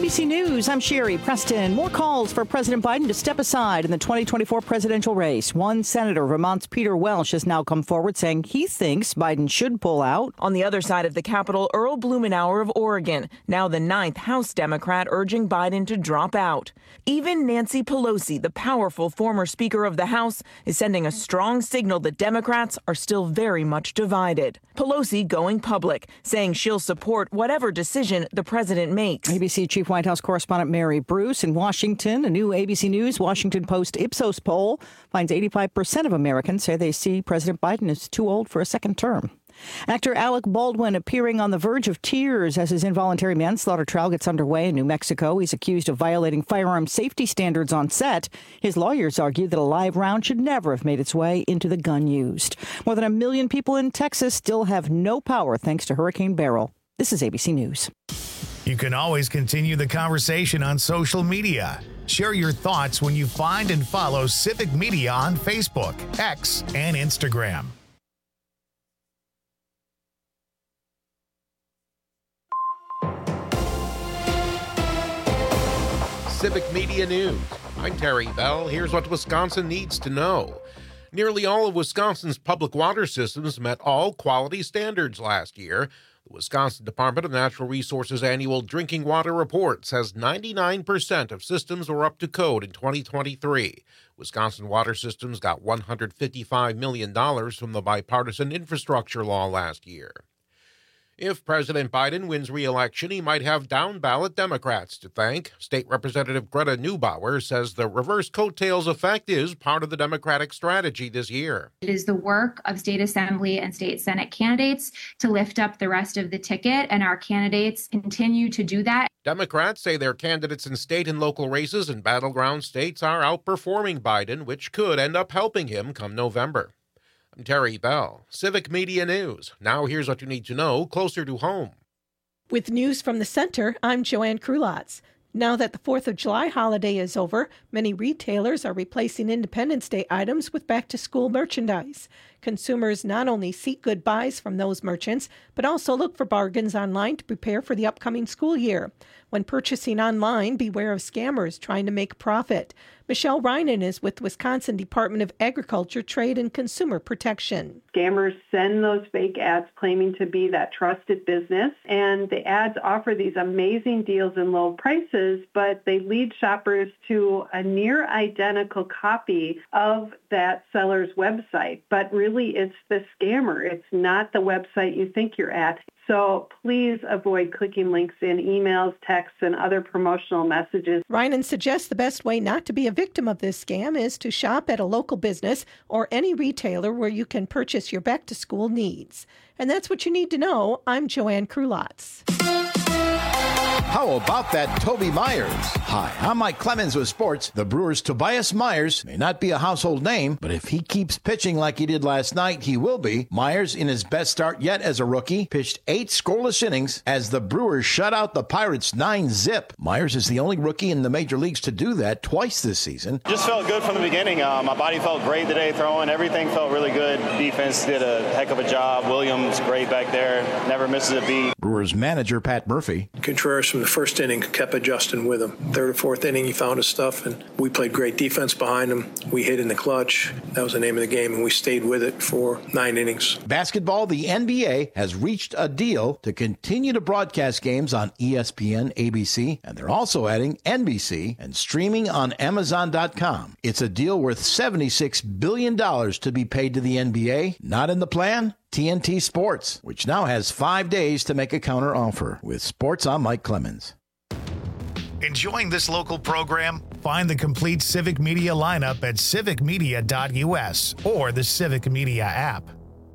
ABC News, I'm Sherry Preston. More calls for President Biden to step aside in the 2024 presidential race. One senator, Vermont's Peter Welch, has now come forward saying he thinks Biden should pull out. On the other side of the Capitol, Earl Blumenauer of Oregon, now the 9th House Democrat, urging Biden to drop out. Even Nancy Pelosi, the powerful former Speaker of the House, is sending a strong signal that Democrats are still very much divided. Pelosi going public, saying she'll support whatever decision the president makes. ABC Chief White House correspondent Mary Bruce in Washington. A new ABC News Washington Post Ipsos poll finds 85% of Americans say they see President Biden as too old for a second term. Actor Alec Baldwin appearing on the verge of tears as his involuntary manslaughter trial gets underway in New Mexico. He's accused of violating firearm safety standards on set. His lawyers argue that a live round should never have made its way into the gun used. More than 1 million people in Texas still have no power thanks to Hurricane Beryl. This is ABC News. You can always continue the conversation on social media. Share your thoughts when you find and follow Civic Media on Facebook, X, and Instagram. Civic Media News. I'm Terry Bell. Here's what Wisconsin needs to know. Nearly all of Wisconsin's public water systems met all quality standards last year. The Wisconsin Department of Natural Resources annual drinking water report says 99% of systems were up to code in 2023. Wisconsin water systems got $155 million from the bipartisan infrastructure law last year. If President Biden wins re-election, he might have down-ballot Democrats to thank. State Representative Greta Neubauer says the reverse coattails effect is part of the Democratic strategy this year. It is the work of state assembly and state senate candidates to lift up the rest of the ticket, and our candidates continue to do that. Democrats say their candidates in state and local races in battleground states are outperforming Biden, which could end up helping him come November. I'm Terry Bell, Civic Media News. Now here's what you need to know closer to home. With news from the center, I'm Joanne Krulotz. Now that the 4th of July holiday is over, many retailers are replacing Independence Day items with back-to-school merchandise. Consumers not only seek good buys from those merchants, but also look for bargains online to prepare for the upcoming school year. When purchasing online, beware of scammers trying to make a profit. Michelle Reinen is with Wisconsin Department of Agriculture, Trade, and Consumer Protection. Scammers send those fake ads claiming to be that trusted business, and the ads offer these amazing deals and low prices, but they lead shoppers to a near identical copy of that seller's website. But really, it's the scammer. It's not the website you think you're at. So please avoid clicking links in emails, texts, and other promotional messages. Reinen suggests the best way not to be a victim of this scam is to shop at a local business or any retailer where you can purchase your back-to-school needs. And that's what you need to know. I'm Joanne Krulotz. How about that Toby Myers? Hi, I'm Mike Clemens with sports. The Brewers' Tobias Myers may not be a household name, but if he keeps pitching like he did last night, he will be. Myers, in his best start yet as a rookie, pitched 8 scoreless innings as the Brewers shut out the Pirates 9-zip. Myers is the only rookie in the major leagues to do that twice this season. Just felt good from the beginning. My body felt great today throwing. Everything felt really good. Defense did a heck of a job. Williams, great back there. Never misses a beat. Brewers manager Pat Murphy. Contreras from the first inning kept adjusting with him. Third or fourth inning, he found his stuff, and we played great defense behind him. We hit in the clutch. That was the name of the game, and we stayed with it for 9 innings. Basketball, the NBA has reached a deal to continue to broadcast games on ESPN, ABC, and they're also adding NBC and streaming on Amazon.com. It's a deal worth $76 billion to be paid to the NBA. Not in the plan? TNT Sports, which now has 5 days to make a counter offer. With sports, I'm Mike Clemens. Enjoying this local program? Find the complete Civic Media lineup at civicmedia.us or the Civic Media app.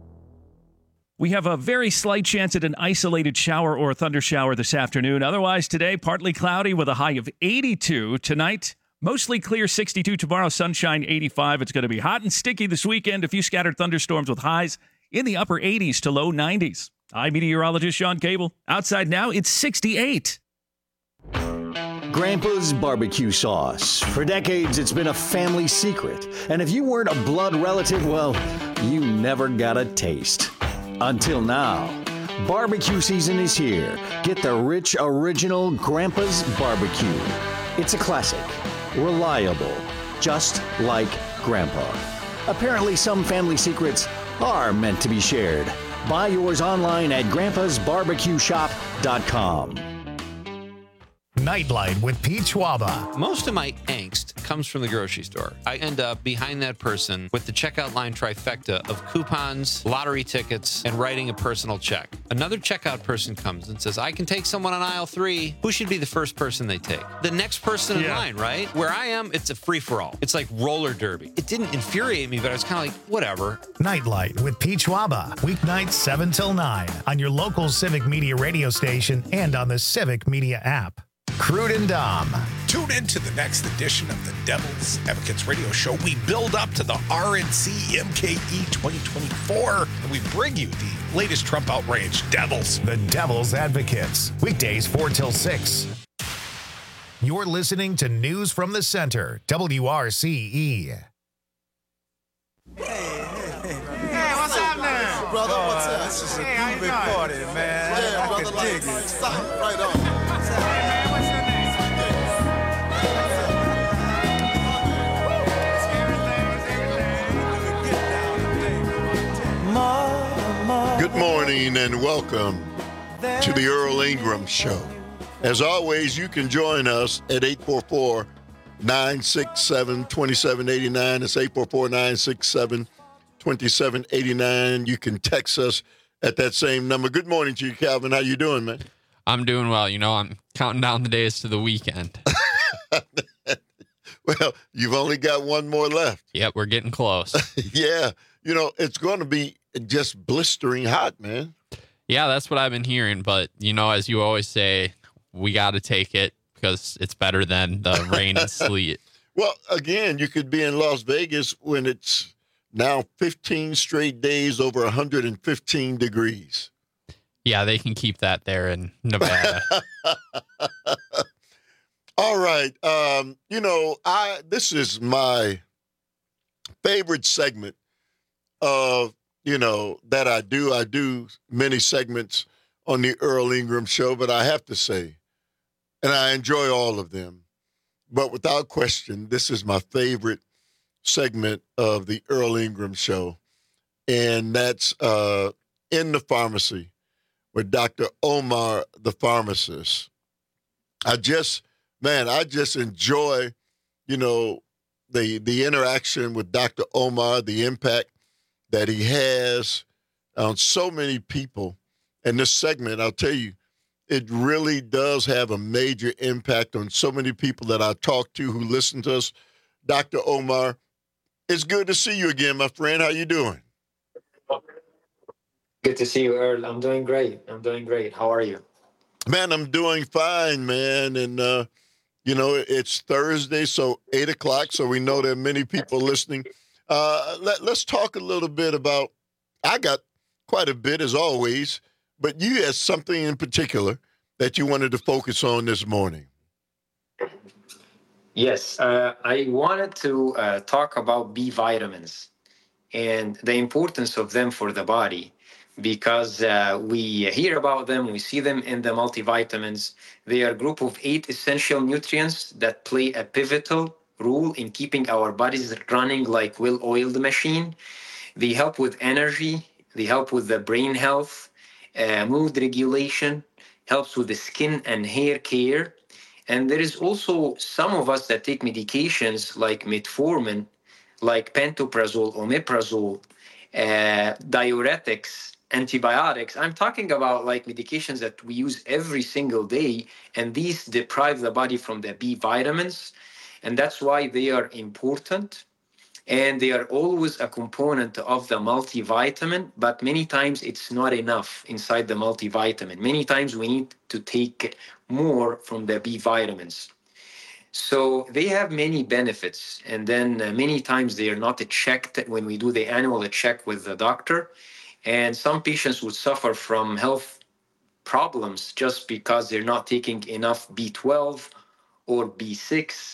We have a very slight chance at an isolated shower or thunder shower this afternoon. Otherwise, today, partly cloudy with a high of 82. Tonight, mostly clear, 62. Tomorrow, sunshine, 85. It's going to be hot and sticky this weekend. A few scattered thunderstorms with highs in the upper 80s to low 90s. I'm meteorologist Sean Cable. Outside now, it's 68. Grandpa's barbecue sauce. For decades, it's been a family secret. And if you weren't a blood relative, well, you never got a taste. Until now. Barbecue season is here. Get the rich original Grandpa's Barbecue. It's a classic, reliable, just like Grandpa. Apparently, some family secrets are meant to be shared. Buy yours online at grandpasbarbecueshop.com. Nightlight with Pete Schwaba. Most of my angst comes from the grocery store. I end up behind that person with the checkout line trifecta of coupons, lottery tickets, and writing a personal check. Another checkout person comes and says, I can take someone on aisle 3. Who should be the first person they take? The next person in line, right? Where I am, it's a free-for-all. It's like roller derby. It didn't infuriate me, but I was kind of like, whatever. Nightlight with Pete Schwaba. Weeknights 7 till 9 on your local Civic Media radio station and on the Civic Media app. Crude and Dom. Tune in to the next edition of the Devil's Advocates Radio Show. We build up to the RNC MKE 2024, and we bring you the latest Trump outrage, Devils. The Devil's Advocates. Weekdays 4 till 6. You're listening to News from the Center, WRCE. Hey, what's up now? Brother, what's up? This is a big party, man. Yeah, brother, I can dig it. Stop, right on. Good morning and welcome to the Earl Ingram Show. As always, you can join us at 844-967-2789. It's 844-967-2789. You can text us at that same number. Good morning to you, Calvin. How you doing, man? I'm doing well. You know, I'm counting down the days to the weekend. Well, you've only got one more left. Yep, we're getting close. Yeah. You know, it's going to be just blistering hot, man. Yeah, that's what I've been hearing. But, you know, as you always say, we got to take it because it's better than the rain and sleet. Well, again, you could be in Las Vegas when it's now 15 straight days over 115 degrees. Yeah, they can keep that there in Nevada. All right. You know, this is my favorite segment of, you know, that I do. I do many segments on the Earl Ingram Show, but I have to say, and I enjoy all of them, but without question, this is my favorite segment of the Earl Ingram Show, and that's In the Pharmacy with Dr. Omar, the pharmacist. I just enjoy, you know, the interaction with Dr. Omar, the impact that he has on so many people. And this segment, I'll tell you, it really does have a major impact on so many people that I talk to who listen to us. Dr. Omar, it's good to see you again, my friend. How you doing? Good to see you, Earl. I'm doing great. How are you? Man, I'm doing fine, man. And, you know, it's Thursday, so 8 o'clock, so we know there are many people listening. Let's talk a little bit about, I got quite a bit as always, but you had something in particular that you wanted to focus on this morning. Yes, I wanted to talk about B vitamins and the importance of them for the body, because we hear about them, we see them in the multivitamins. They are a group of 8 essential nutrients that play a pivotal role in keeping our bodies running like well-oiled machine. They help with energy, they help with the brain health, mood regulation, helps with the skin and hair care. And there is also some of us that take medications like metformin, like pantoprazole, omeprazole, diuretics, antibiotics. I'm talking about like medications that we use every single day, and these deprive the body from the B vitamins. And that's why they are important. And they are always a component of the multivitamin, but many times it's not enough inside the multivitamin. Many times we need to take more from the B vitamins. So they have many benefits. And then many times they are not checked when we do the annual check with the doctor. And some patients would suffer from health problems just because they're not taking enough B12 or B6.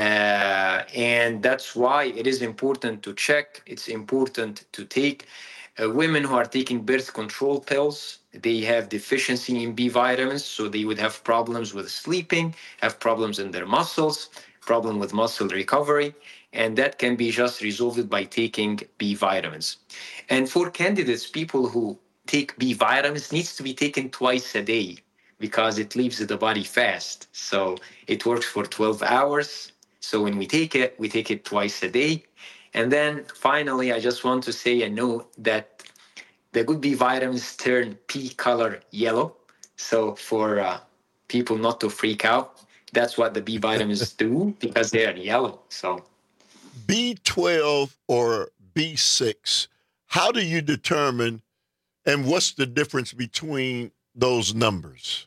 And that's why it is important to check. It's important to take. Women who are taking birth control pills, they have deficiency in B vitamins, so they would have problems with sleeping, have problems in their muscles, problem with muscle recovery, and that can be just resolved by taking B vitamins. And for candidates, people who take B vitamins needs to be taken twice a day because it leaves the body fast. So it works for 12 hours. So when we take it twice a day. And then finally, I just want to say and note that the good B vitamins turn pea color yellow. So for people not to freak out, that's what the B vitamins do because they are yellow. So B12 or B6, how do you determine, and what's the difference between those numbers?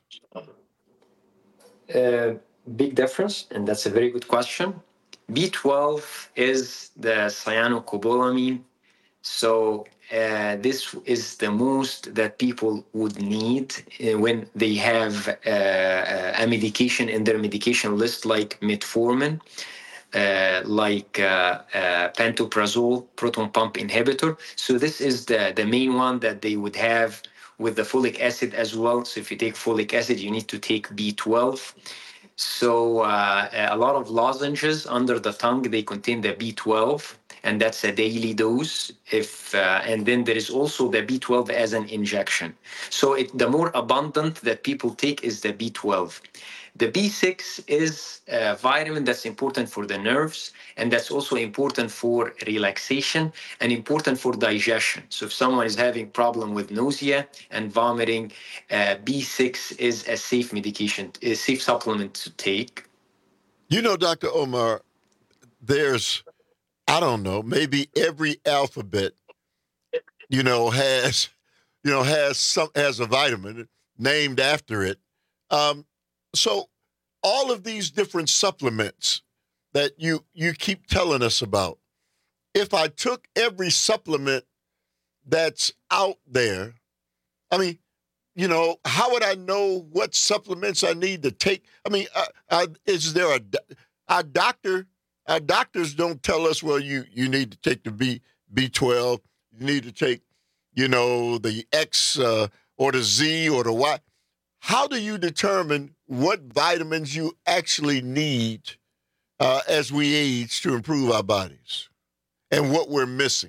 Big difference, and that's a very good question. B12 is the cyanocobalamin. So this is the most that people would need when they have a medication in their medication list, like metformin, like pantoprazole, proton pump inhibitor. So this is the main one that they would have with the folic acid as well. So if you take folic acid, you need to take B12. So a lot of lozenges under the tongue, they contain the B12, and that's a daily dose. And then there is also the B12 as an injection. So the more abundant that people take is the B12. The B6 is a vitamin that's important for the nerves, and that's also important for relaxation and important for digestion. So if someone is having problem with nausea and vomiting, B6 is a safe medication, a safe supplement to take. You know, Dr. Omar, there's, I don't know, maybe every alphabet, has a vitamin named after it. So all of these different supplements that you keep telling us about, if I took every supplement that's out there, I mean, how would I know what supplements I need to take? I mean, is there our doctors don't tell us, well, you need to take the B12, you need to take, the X or the Z or the Y. How do you determine what vitamins you actually need as we age to improve our bodies and what we're missing?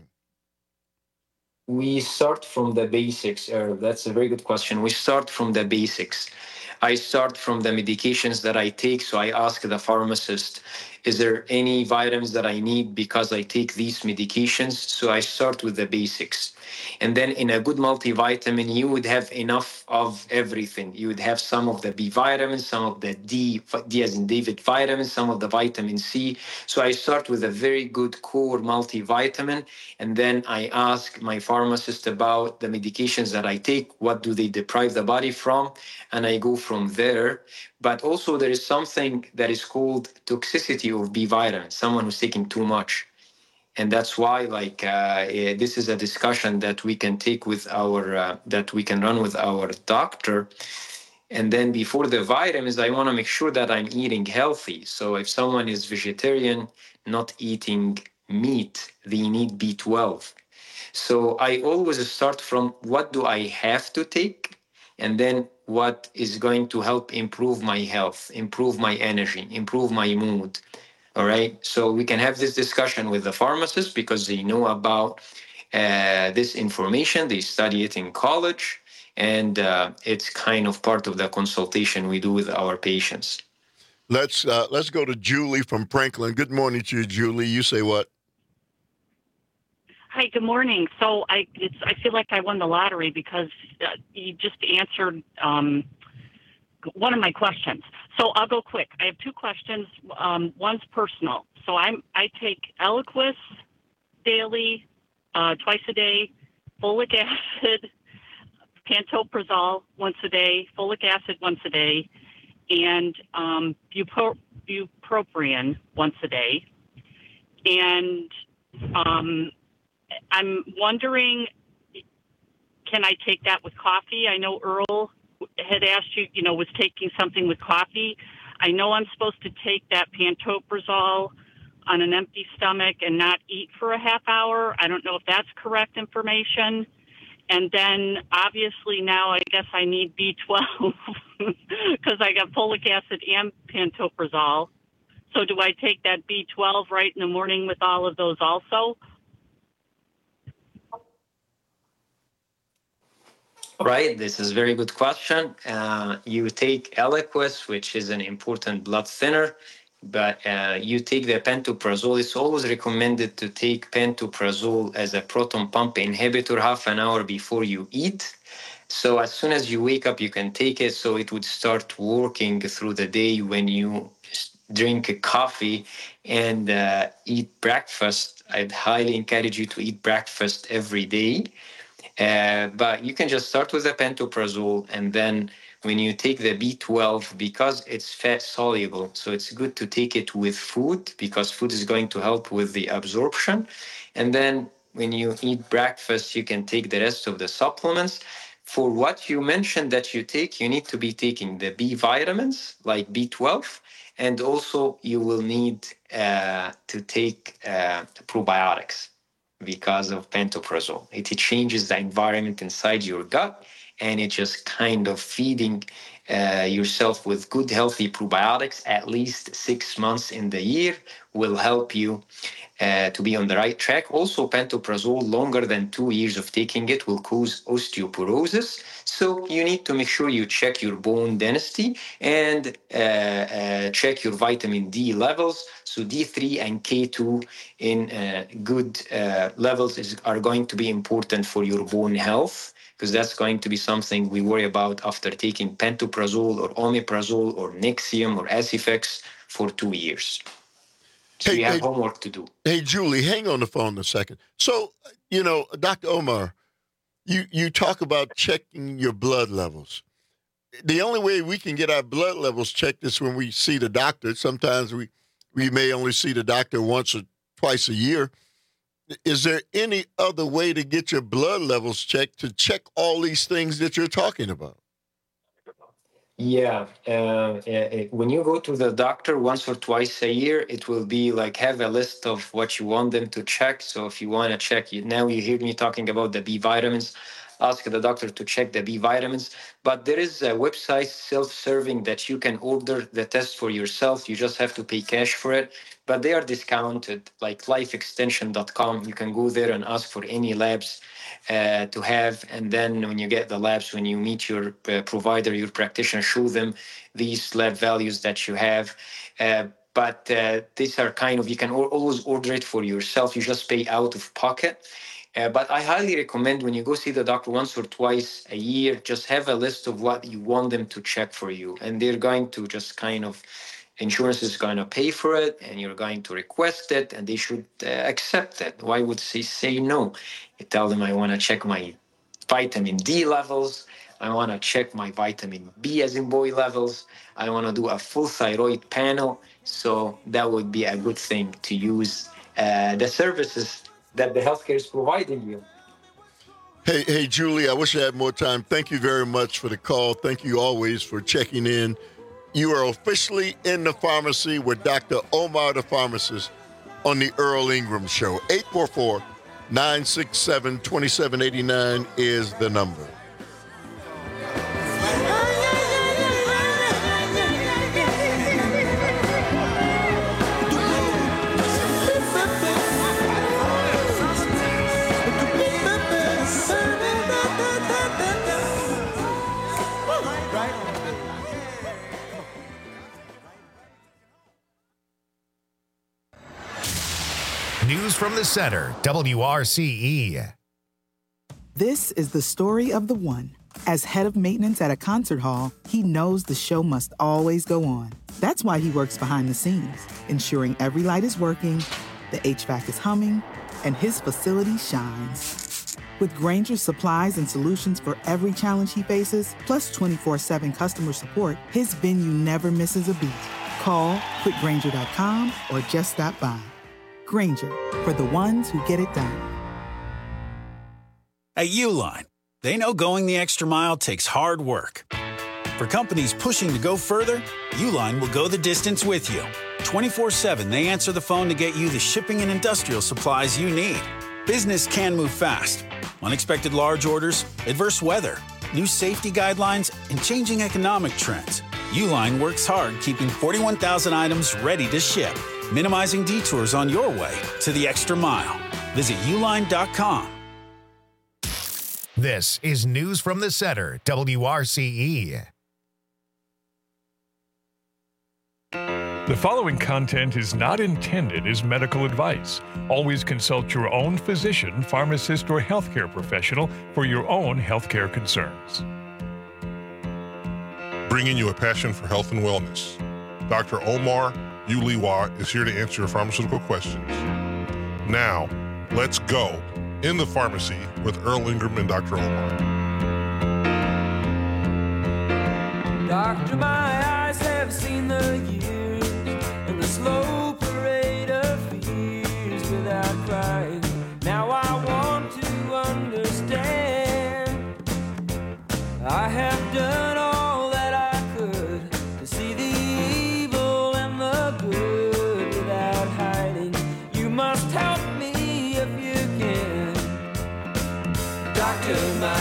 We start from the basics. That's a very good question. We start from the basics. I start from the medications that I take. So I ask the pharmacist, is there any vitamins that I need because I take these medications? So I start with the basics. And then in a good multivitamin, you would have enough of everything. You would have some of the B vitamins, some of the D as in David vitamins, some of the vitamin C. So I start with a very good core multivitamin. And then I ask my pharmacist about the medications that I take. What do they deprive the body from? And I go from there. But also there is something that is called toxicity of B vitamins, someone who's taking too much. And that's why, this is a discussion that we can take with that we can run with our doctor. And then before the vitamins, I want to make sure that I'm eating healthy. So if someone is vegetarian, not eating meat, they need B12. So I always start from what do I have to take? And then what is going to help improve my health, improve my energy, improve my mood. All right. So we can have this discussion with the pharmacist because they know about this information. They study it in college, and it's kind of part of the consultation we do with our patients. Let's go to Julie from Franklin. Good morning to you, Julie. You say what? Hi, good morning. So I feel like I won the lottery because you just answered one of my questions. So I'll go quick. I have two questions. One's personal. So I take Eliquis daily, twice a day, folic acid, pantoprazole once a day, folic acid once a day, and bupropion once a day. And I'm wondering, can I take that with coffee? I know Earl had asked you, was taking something with coffee. I know I'm supposed to take that pantoprazole on an empty stomach and not eat for a half hour. I don't know if that's correct information. And then obviously now I guess I need B12 because I got folic acid and pantoprazole. So do I take that B12 right in the morning with all of those also? Right, this is a very good question. You take Eliquis, which is an important blood thinner, but you take the pantoprazole. It's always recommended to take pantoprazole as a proton pump inhibitor half an hour before you eat. So as soon as you wake up, you can take it. So it would start working through the day when you drink a coffee and eat breakfast. I'd highly encourage you to eat breakfast every day. But you can just start with the pantoprazole, and then when you take the B12, because it's fat soluble, so it's good to take it with food because food is going to help with the absorption. And then when you eat breakfast, you can take the rest of the supplements. For what you mentioned that you take, you need to be taking the B vitamins like B12, and also you will need to take probiotics because of pantoprazole. It changes the environment inside your gut, and it's just kind of feeding yourself with good, healthy probiotics at least 6 months in the year will help you to be on the right track. Also, pantoprazole, longer than 2 years of taking it will cause osteoporosis. So you need to make sure you check your bone density and check your vitamin D levels. So D3 and K2 in good levels are going to be important for your bone health, because that's going to be something we worry about after taking pantoprazole or omeprazole or Nexium or Acifex for 2 years. So you have homework to do. Hey, Julie, hang on the phone a second. So, Dr. Omar, you talk about checking your blood levels. The only way we can get our blood levels checked is when we see the doctor. Sometimes we may only see the doctor once or twice a year. Is there any other way to get your blood levels checked to check all these things that you're talking about? Yeah. When you go to the doctor once or twice a year, it will be like have a list of what you want them to check. So if you want to check, now you hear me talking about the B vitamins, ask the doctor to check the B vitamins. But there is a website self-serving that you can order the test for yourself. You just have to pay cash for it. But they are discounted, like lifeextension.com. You can go there and ask for any labs to have. And then when you get the labs, when you meet your provider, your practitioner, show them these lab values that you have. But these are kind of, you can always order it for yourself. You just pay out of pocket. But I highly recommend when you go see the doctor once or twice a year, just have a list of what you want them to check for you. And they're going to just kind of, insurance is going to pay for it, and you're going to request it, and they should accept it. Why would they say no? You tell them, I want to check my vitamin D levels. I want to check my vitamin B as in boy levels. I want to do a full thyroid panel. So that would be a good thing to use the services that the healthcare is providing you. Hey, Julie, I wish I had more time. Thank you very much for the call. Thank you always for checking in. You are officially in the pharmacy with Dr. Omar, the pharmacist, on the Earl Ingram Show. 844-967-2789 is the number. News from the center, WRCE. This is the story of the one. As head of maintenance at a concert hall, he knows the show must always go on. That's why he works behind the scenes, ensuring every light is working, the HVAC is humming, and his facility shines. With Grainger's supplies and solutions for every challenge he faces, plus 24/7 customer support, his venue never misses a beat. Call quickgrainger.com or just stop by. Grainger, for the ones who get it done. At Uline, they know going the extra mile takes hard work. For companies pushing to go further, Uline will go the distance with you. 24/7, they answer the phone to get you the shipping and industrial supplies you need. Business can move fast. Unexpected large orders, adverse weather, new safety guidelines, and changing economic trends. Uline works hard keeping 41,000 items ready to ship, minimizing detours on your way to the extra mile. Visit uline.com. This is News from the Center, WRCE. The following content is not intended as medical advice. Always consult your own physician, pharmacist, or healthcare professional for your own healthcare concerns. Bringing you a passion for health and wellness. Dr. Omar Uliwa is here to answer your pharmaceutical questions. Now, let's go in the pharmacy with Earl Ingram and Dr. Omar. Doctor, my eyes have seen the years and the slow parade of fears without crying. Now I want to understand. I have done all that I could to see the evil and the good without hiding. You must help me if you can. Doctor, my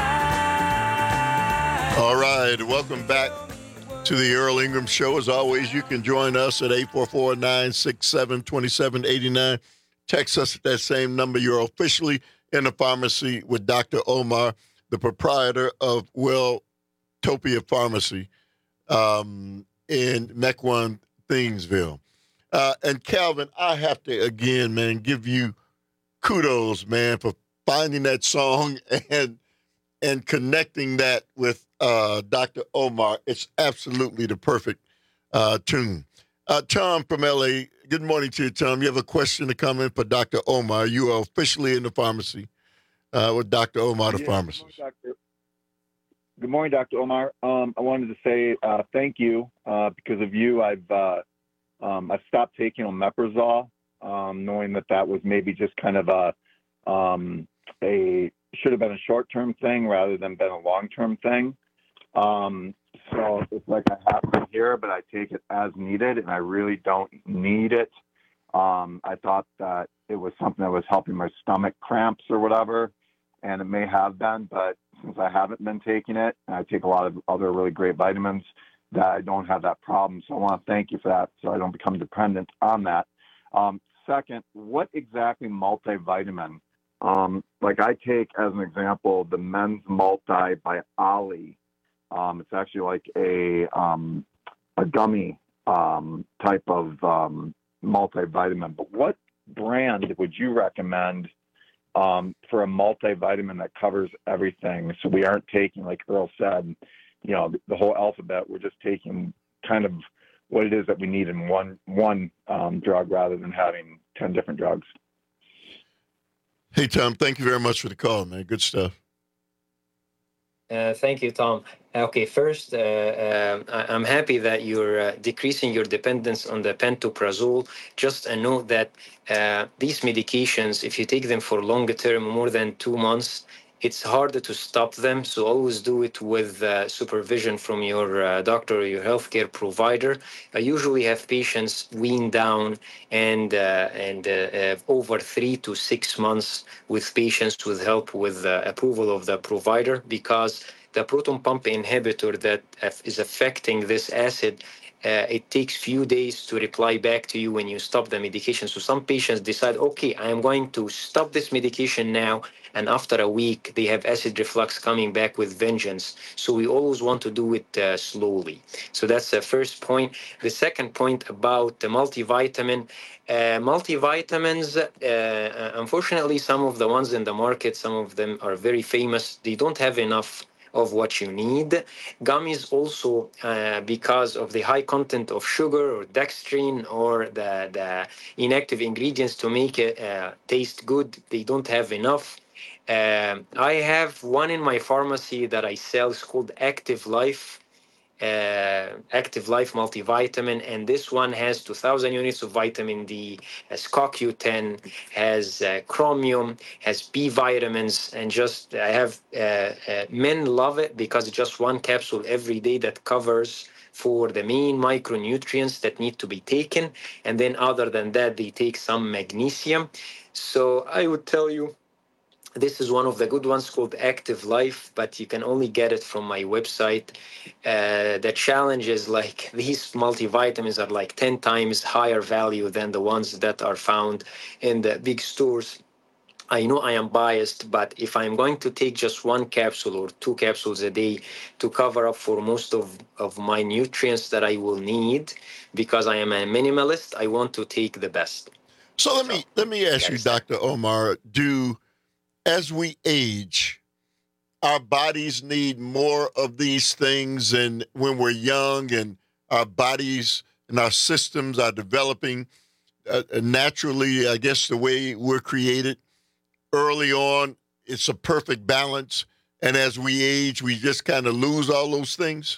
eyes. All right, welcome back to the Earl Ingram Show. As always, you can join us at 844-967-2789. Text us at that same number. You're officially in the pharmacy with Dr. Omar, the proprietor of Welltopia Pharmacy in Mequon, Thingsville. And Calvin, I have to, again, man, give you kudos, man, for finding that song and connecting that with Dr. Omar. It's absolutely the perfect tune. Tom from L.A., good morning to you, Tom. You have a question to come in for Dr. Omar. You are officially in the pharmacy with Dr. Omar, the pharmacist. Good morning, Dr. Omar. I wanted to say thank you. Because of you, I've stopped taking omeprazole, knowing that was maybe just kind of a should have been a short-term thing rather than been a long-term thing. So it's like I have it here, but I take it as needed, and I really don't need it. I thought that it was something that was helping my stomach cramps or whatever, and it may have been, but since I haven't been taking it, and I take a lot of other really great vitamins, that I don't have that problem. So I want to thank you for that, so I don't become dependent on that. Second, what exactly multivitamin? Like I take, as an example, the Men's Multi by Ollie. It's actually like a gummy type of multivitamin. But what brand would you recommend for a multivitamin that covers everything? So we aren't taking, like Earl said, the whole alphabet. We're just taking kind of what it is that we need in one drug rather than having 10 different drugs. Hey, Tom, thank you very much for the call, man. Good stuff. Thank you, Tom. Okay, first, I'm happy that you're decreasing your dependence on the pantoprazole. Just a note that these medications, if you take them for longer term, more than 2 months, it's harder to stop them. So always do it with supervision from your doctor or your healthcare provider. I usually have patients wean down and over 3 to 6 months with patients with help with approval of the provider, because the proton pump inhibitor that is affecting this acid, it takes few days to reply back to you when you stop the medication. So some patients decide, okay, I am going to stop this medication now, and after a week, they have acid reflux coming back with vengeance. So we always want to do it slowly. So that's the first point. The second point about the multivitamin. Multivitamins, unfortunately, some of the ones in the market, some of them are very famous. They don't have enough of what you need. Gummies also, because of the high content of sugar or dextrine or the inactive ingredients to make it taste good, they don't have enough. I have one in my pharmacy that I sell. It's called Active Life. Active Life multivitamin, and this one has 2,000 units of vitamin D, has CoQ10, has chromium, has B vitamins, and just I have men love it because it's just one capsule every day that covers for the main micronutrients that need to be taken, and then other than that they take some magnesium. So I would tell you this is one of the good ones called Active Life, but you can only get it from my website. The challenge is like these multivitamins are like 10 times higher value than the ones that are found in the big stores. I know I am biased, but if I'm going to take just one capsule or 2 capsules a day to cover up for most of my nutrients that I will need, because I am a minimalist, I want to take the best. So let me ask you, Dr. Omar, as we age, our bodies need more of these things, and when we're young and our bodies and our systems are developing naturally, I guess the way we're created, early on, it's a perfect balance. And as we age, we just kind of lose all those things?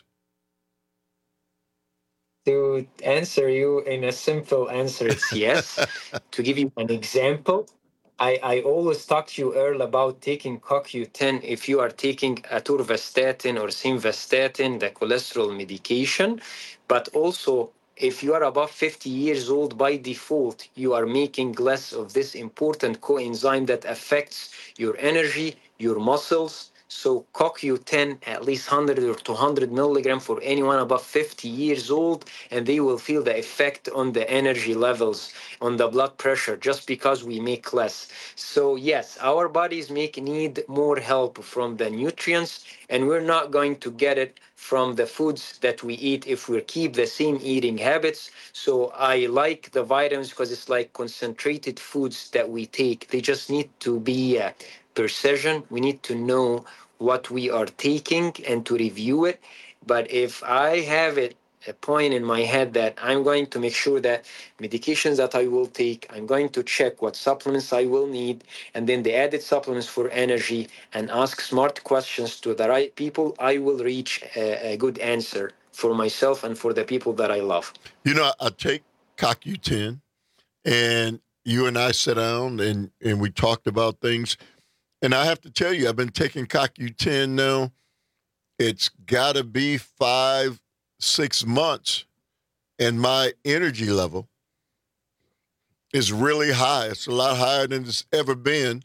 To answer you in a simple answer, it's yes. To give you an example, I always talk to you, Earl, about taking CoQ10. If you are taking atorvastatin or simvastatin, the cholesterol medication, but also if you are above 50 years old, by default, you are making less of this important coenzyme that affects your energy, your muscles. So CoQ10, at least 100 or 200 milligram for anyone above 50 years old, and they will feel the effect on the energy levels, on the blood pressure, just because we make less. So yes, our bodies need more help from the nutrients, and we're not going to get it from the foods that we eat if we keep the same eating habits. So I like the vitamins because it's like concentrated foods that we take. They just need to be precision. We need to know what we are taking and to review it. But if I have a point in my head that I'm going to make sure that medications that I will take, I'm going to check what supplements I will need, and then the added supplements for energy, and ask smart questions to the right people, I will reach a good answer for myself and for the people that I love. You know, I take CoQ10, and you and I sat down and we talked about things. And I have to tell you, I've been taking CoQ10 now. It's got to be 5-6 months, and my energy level is really high. It's a lot higher than it's ever been.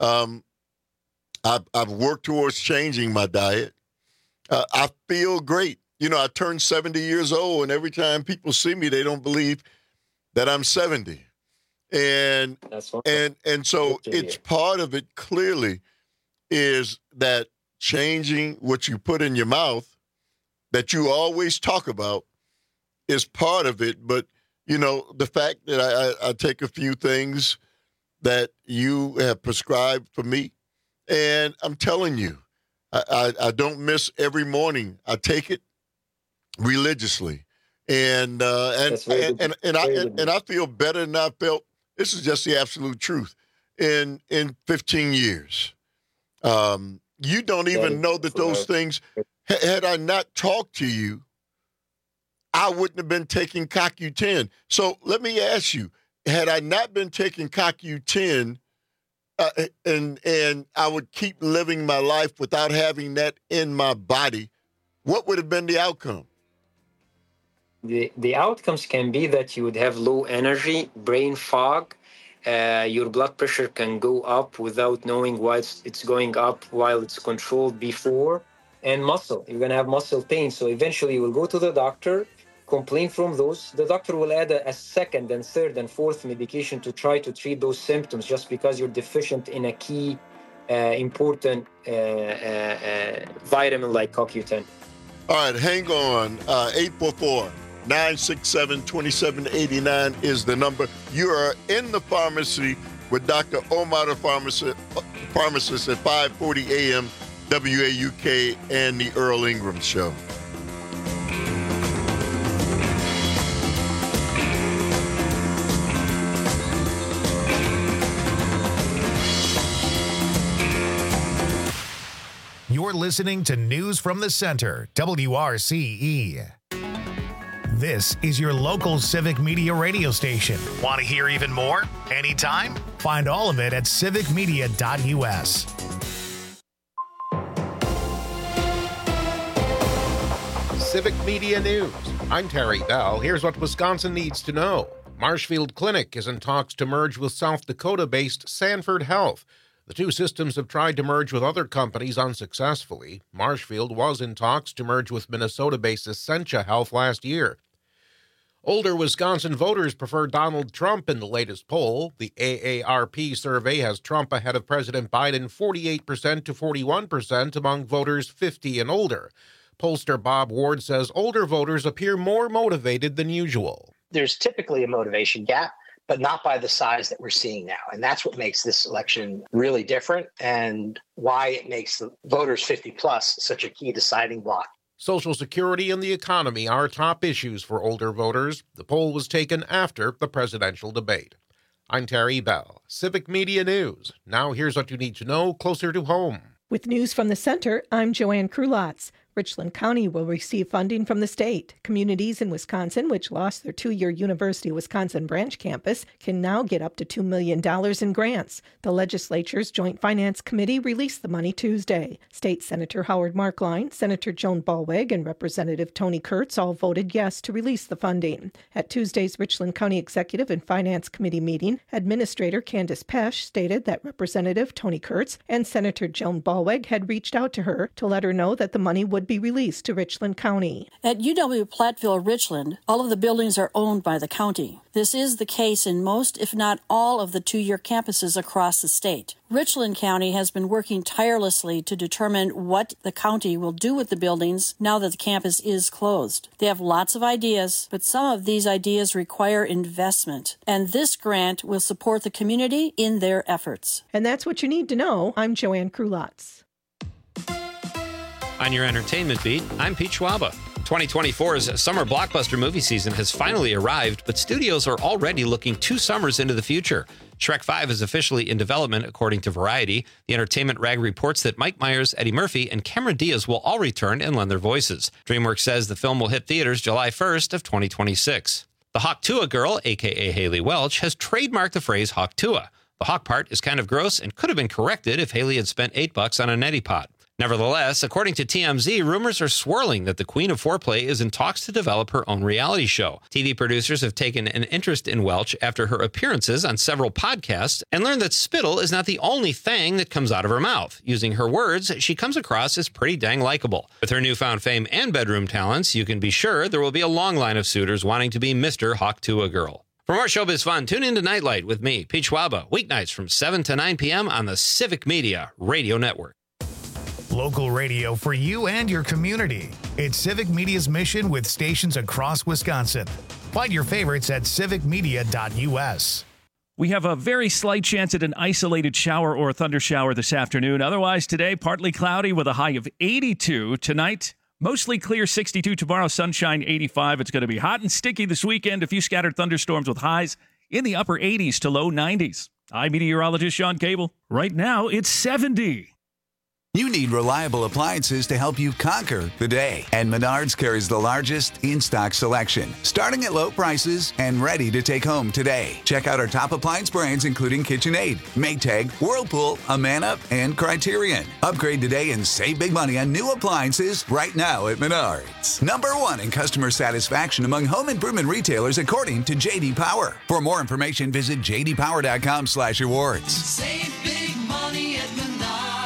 I've worked towards changing my diet. I feel great. You know, I turned 70 years old, and every time people see me, they don't believe that I'm 70. And so it's part of it clearly is that changing what you put in your mouth that you always talk about is part of it. But, you know, the fact that I take a few things that you have prescribed for me, and I'm telling you, I don't miss every morning. I take it religiously. And I feel better than I felt. This is just the absolute truth. In 15 years, you don't even know that those things. Had I not talked to you, I wouldn't have been taking CoQ10. So let me ask you: had I not been taking CoQ10, and I would keep living my life without having that in my body, what would have been the outcome? The outcomes can be that you would have low energy, brain fog, your blood pressure can go up without knowing why it's going up while it's controlled before, and muscle. You're going to have muscle pain. So eventually you will go to the doctor, complain from those. The doctor will add a second and third and fourth medication to try to treat those symptoms just because you're deficient in a key important vitamin like CoQ10. All right, hang on. 844-967-2789 is the number. You are in the pharmacy with Dr. Omar, the pharmacist at 540 AM WAUK and the Earl Ingram Show. You're You're listening to News from the Center, WRCE. This is your local civic media radio station. Want to hear even more? Anytime? Find all of it at civicmedia.us. Civic Media News. I'm Terry Bell. Here's what Wisconsin needs to know. Marshfield Clinic is in talks to merge with South Dakota-based Sanford Health. The two systems have tried to merge with other companies unsuccessfully. Marshfield was in talks to merge with Minnesota-based Essentia Health last year. Older Wisconsin voters prefer Donald Trump in the latest poll. The AARP survey has Trump ahead of President Biden 48% to 41% among voters 50 and older. Pollster Bob Ward says older voters appear more motivated than usual. There's typically a motivation gap, but not by the size that we're seeing now. And that's what makes this election really different and why it makes the voters 50 plus such a key deciding block. Social Security and the economy are top issues for older voters. The poll was taken after the presidential debate. I'm Terry Bell, Civic Media News. Now here's what you need to know closer to home. With news from the center, I'm Joanne Krulotz. Richland County will receive funding from the state. Communities in Wisconsin, which lost their 2-year University of Wisconsin branch campus, can now get up to $2 million in grants. The legislature's Joint Finance Committee released the money Tuesday. State Senator Howard Markline, Senator Joan Ballweg, and Representative Tony Kurtz all voted yes to release the funding. At Tuesday's Richland County Executive and Finance Committee meeting, Administrator Candace Pesch stated that Representative Tony Kurtz and Senator Joan Ballweg had reached out to her to let her know that the money would be released to Richland County. At UW-Platteville-Richland, all of the buildings are owned by the county. This is the case in most, if not all, of the 2-year campuses across the state. Richland County has been working tirelessly to determine what the county will do with the buildings now that the campus is closed. They have lots of ideas, but some of these ideas require investment, and this grant will support the community in their efforts. And that's what you need to know. I'm Joanne Krulotz. On your entertainment beat, I'm Pete Schwaba. 2024's summer blockbuster movie season has finally arrived, but studios are already looking 2 summers into the future. Shrek 5 is officially in development, according to Variety. The entertainment rag reports that Mike Myers, Eddie Murphy, and Cameron Diaz will all return and lend their voices. DreamWorks says the film will hit theaters July 1st of 2026. The Hawk Tuah girl, a.k.a. Haley Welch, has trademarked the phrase Hawk Tuah. The Hawk part is kind of gross and could have been corrected if Haley had spent $8 on a neti pot. Nevertheless, according to TMZ, rumors are swirling that the Queen of Foreplay is in talks to develop her own reality show. TV producers have taken an interest in Welch after her appearances on several podcasts and learned that spittle is not the only thing that comes out of her mouth. Using her words, she comes across as pretty dang likable. With her newfound fame and bedroom talents, you can be sure there will be a long line of suitors wanting to be Mr. Hawk Tuah girl. For more showbiz fun, tune in to Nightlight with me, Pete Schwaba, weeknights from 7 to 9 p.m. on the Civic Media Radio Network. Local radio for you and your community. It's Civic Media's mission with stations across Wisconsin. Find your favorites at civicmedia.us. We have a very slight chance at an isolated shower or thundershower this afternoon. Otherwise, today, partly cloudy with a high of 82. Tonight, mostly clear, 62. Tomorrow, sunshine, 85. It's going to be hot and sticky this weekend. A few scattered thunderstorms with highs in the upper 80s to low 90s. I'm meteorologist Sean Cable. Right now, it's 70. You need reliable appliances to help you conquer the day. And Menards carries the largest in-stock selection, starting at low prices and ready to take home today. Check out our top appliance brands, including KitchenAid, Maytag, Whirlpool, Amana, and Criterion. Upgrade today and save big money on new appliances right now at Menards. Number 1 in customer satisfaction among home improvement retailers, according to J.D. Power. For more information, visit jdpower.com/awards. Save big money at Menards.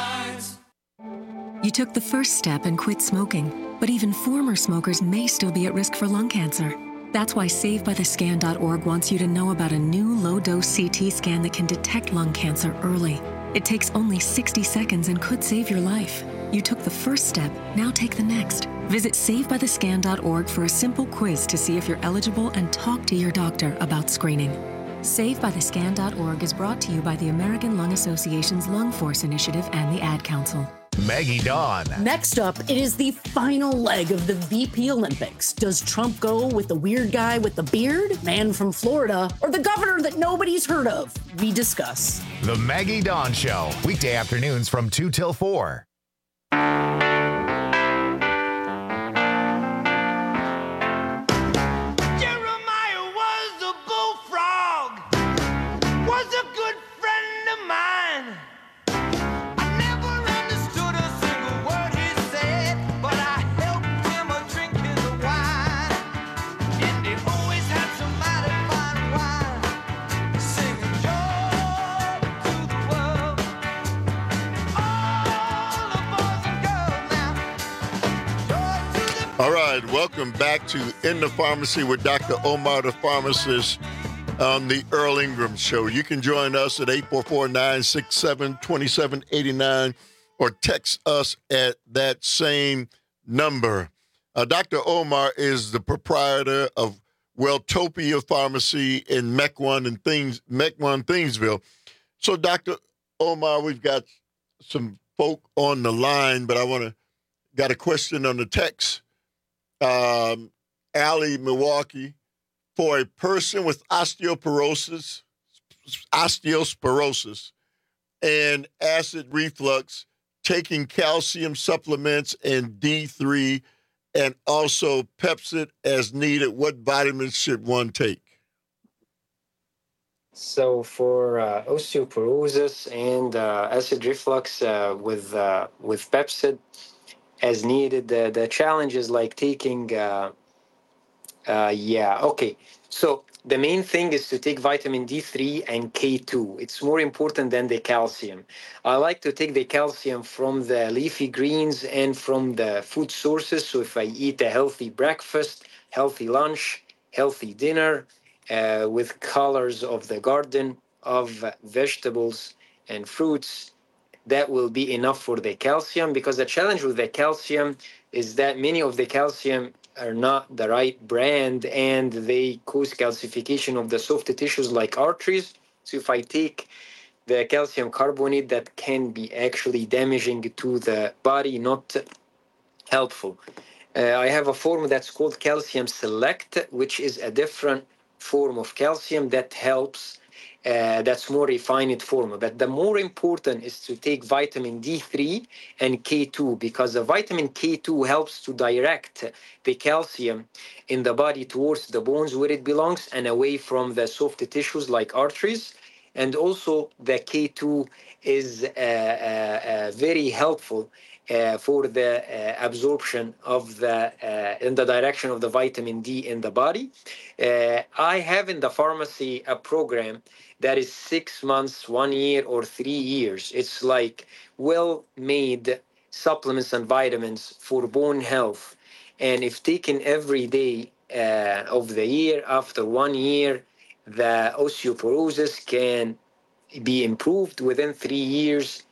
You took the first step and quit smoking, but even former smokers may still be at risk for lung cancer. That's why SaveByTheScan.org wants you to know about a new low-dose CT scan that can detect lung cancer early. It takes only 60 seconds and could save your life. You took the first step, now take the next. Visit SaveByTheScan.org for a simple quiz to see if you're eligible and talk to your doctor about screening. SaveByTheScan.org is brought to you by the American Lung Association's Lung Force Initiative and the Ad Council. Maggie Dawn. Next up, it is the final leg of the VP Olympics. Does Trump go with the weird guy with the beard, man from Florida, or the governor that nobody's heard of? We discuss. The Maggie Dawn Show, weekday afternoons from 2 till 4. Jeremiah was a bullfrog, was a good friend of mine. I never understood a single word he said, but I helped him a drink his wine. And he always had some mighty fine wine, singing joy to the world. All the boys and girls now, joy to the All right, welcome back to In the Pharmacy with Dr. Omar, the pharmacist, on the Earl Ingram Show. You can join us at 844-967-2789 or text us at that same number. Dr. Omar is the proprietor of Welltopia Pharmacy in Mequon, Thingsville. So, Dr. Omar, we've got some folk on the line, but got a question on the text. Allie, Milwaukee, for a person with osteosporosis and acid reflux, taking calcium supplements and D3 and also Pepcid as needed, what vitamins should one take? So for osteoporosis and acid reflux with Pepcid as needed, the challenge is like taking, So the main thing is to take vitamin D3 and K2. It's more important than the calcium. I like to take the calcium from the leafy greens and from the food sources. So if I eat a healthy breakfast, healthy lunch, healthy dinner, with colors of the garden, of vegetables and fruits, that will be enough for the calcium, because the challenge with the calcium is that many of the calcium are not the right brand and they cause calcification of the soft tissues like arteries. So if I take the calcium carbonate, that can be actually damaging to the body, not helpful. I have a form that's called Calcium Select, which is a different form of calcium that helps. That's more refined form. But the more important is to take vitamin D3 and K2, because the vitamin K2 helps to direct the calcium in the body towards the bones where it belongs and away from the soft tissues like arteries. And also the K2 is very helpful for the absorption of in the direction of the vitamin D in the body. I have in the pharmacy a program that is 6 months, 1 year, or 3 years. It's like well-made supplements and vitamins for bone health. And if taken every day of the year, after 1 year, the osteoporosis can be improved within 3 years.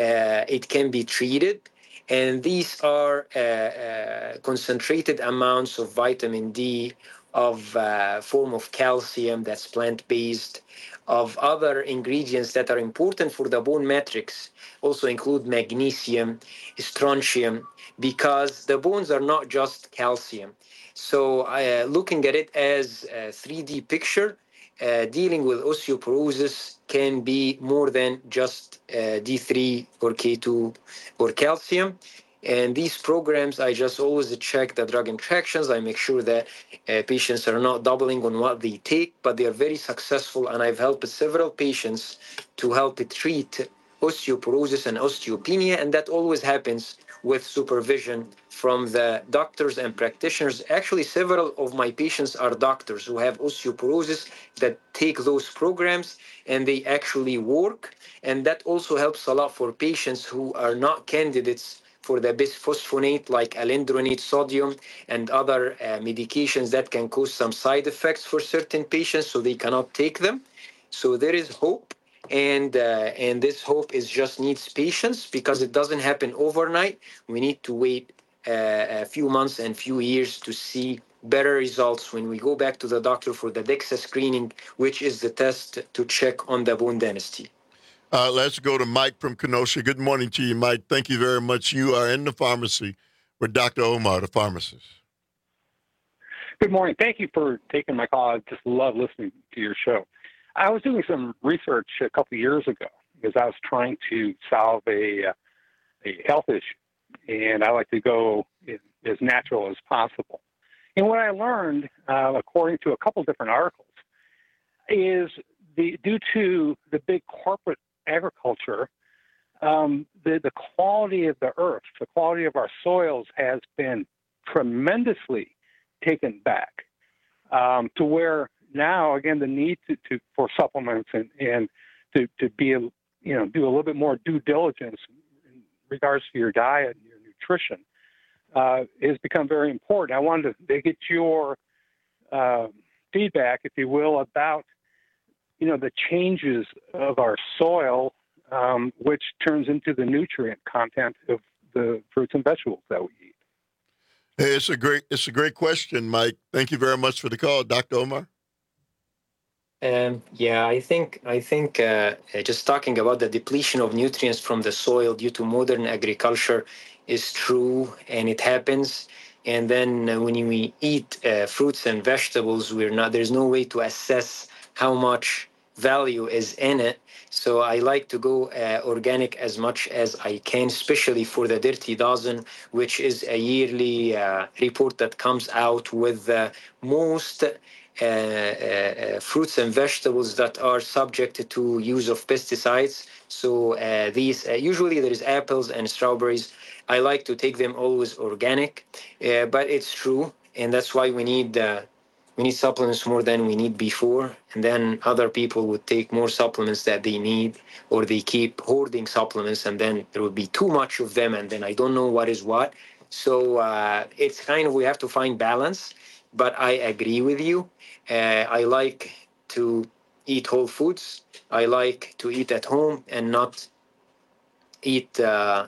It can be treated. And these are concentrated amounts of vitamin D, of form of calcium that's plant-based, of other ingredients that are important for the bone matrix, also include magnesium, strontium, because the bones are not just calcium. So looking at it as a 3D picture, dealing with osteoporosis can be more than just D3 or K2 or calcium. And these programs, I just always check the drug interactions. I make sure that patients are not doubling on what they take, but they are very successful. And I've helped several patients to help treat osteoporosis and osteopenia. And that always happens with supervision from the doctors and practitioners. Actually, several of my patients are doctors who have osteoporosis that take those programs and they actually work. And that also helps a lot for patients who are not candidates for the bisphosphonate like alendronate sodium and other medications that can cause some side effects for certain patients, so they cannot take them. So there is hope. And this hope is just needs patience, because it doesn't happen overnight. We need to wait a few months and few years to see better results when we go back to the doctor for the DEXA screening, which is the test to check on the bone density. Let's go to Mike from Kenosha. Good morning to you, Mike. Thank you very much. You are in the pharmacy with Dr. Omar, the pharmacist. Good morning. Thank you for taking my call. I just love listening to your show. I was doing some research a couple of years ago because I was trying to solve a health issue. and I like to go as natural as possible. And what I learned, according to a couple different articles, is due to the big corporate agriculture, the quality of the earth, the quality of our soils has been tremendously taken back, to where now, again, the need for supplements and to be, do a little bit more due diligence in regards to your diet and your nutrition has become very important. I wanted to get your feedback, if you will, about the changes of our soil, which turns into the nutrient content of the fruits and vegetables that we eat. Hey, it's a great question, Mike. Thank you very much for the call, Dr. Omar. I think just talking about the depletion of nutrients from the soil due to modern agriculture is true, and it happens. And then when we eat fruits and vegetables, there's no way to assess how much value is in it. So I like to go organic as much as I can, especially for the Dirty Dozen, which is a yearly report that comes out with most fruits and vegetables that are subject to use of pesticides. So these usually there is apples and strawberries. I like to take them always organic, but it's true, and that's why we need supplements more than we need before. And then other people would take more supplements that they need, or they keep hoarding supplements, and then there will be too much of them, and then I don't know what is what. So it's kind of, we have to find balance. But I agree with you. I like to eat whole foods. I like to eat at home and not eat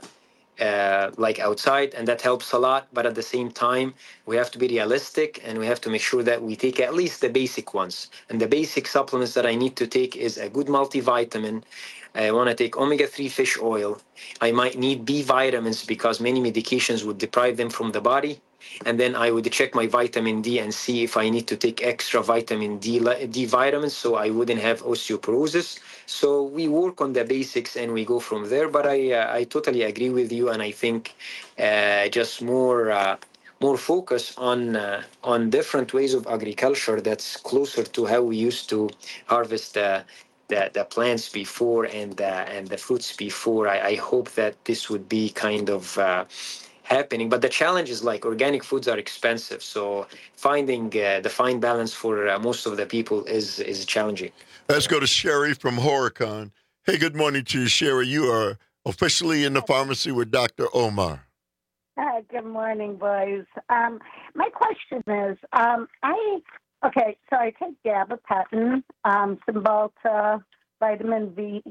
like outside, and that helps a lot. But at the same time, we have to be realistic, and we have to make sure that we take at least the basic ones. And the basic supplements that I need to take is a good multivitamin. I want to take omega-3 fish oil. I might need B vitamins because many medications would deprive them from the body. And then I would check my vitamin D and see if I need to take extra vitamin D vitamins so I wouldn't have osteoporosis. So we work on the basics and we go from there. But I totally agree with you, and I think just more focus on different ways of agriculture that's closer to how we used to harvest the plants before and the fruits before. I hope that this would be kind of happening. But the challenge is, like, organic foods are expensive, so finding the fine balance for most of the people is challenging. Let's go to Sherry from Horicon. Hey, good morning to you, Sherry. You are officially in the pharmacy with Dr. Omar. Good morning, boys. My question is, so I take gabapentin, Cymbalta, vitamin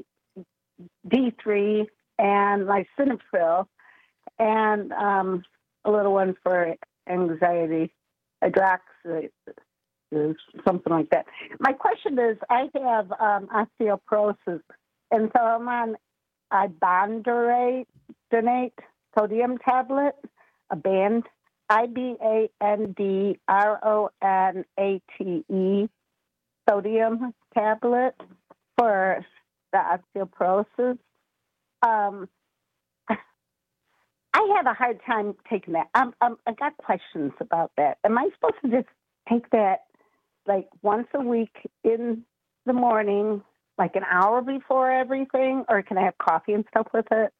D3, and lisinopril, and a little one for anxiety, hydroxy, something like that. My question is, I have osteoporosis, and so I'm on ibandronate sodium tablet, ibandronate sodium tablet for the osteoporosis. I have a hard time taking that. I got questions about that. Am I supposed to just take that like once a week in the morning, like an hour before everything, or can I have coffee and stuff with it?